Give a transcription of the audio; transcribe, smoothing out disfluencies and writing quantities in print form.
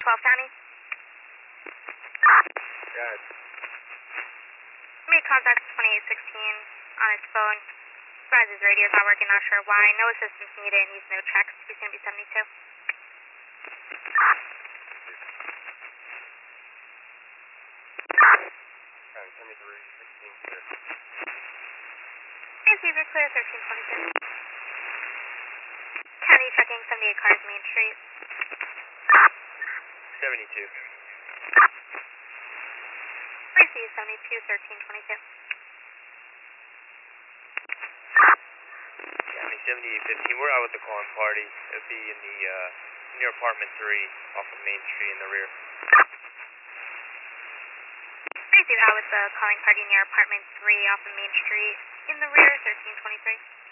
12 County. Yes. Made contact with 2816 on his phone. Surprised his radio's not working, not sure why. No assistance needed and needs no checks. He's going to be 72. County 7316 clear. Receiver clear 1322. County checking 78 cars Main Street. 72. Receive 72 1322. County 7815. We're out with the calling party. It'll be in the near apartment 3 off of Main Street in the rear. Receive out with the calling party near apartment 3 off of Main Street in the rear 1323.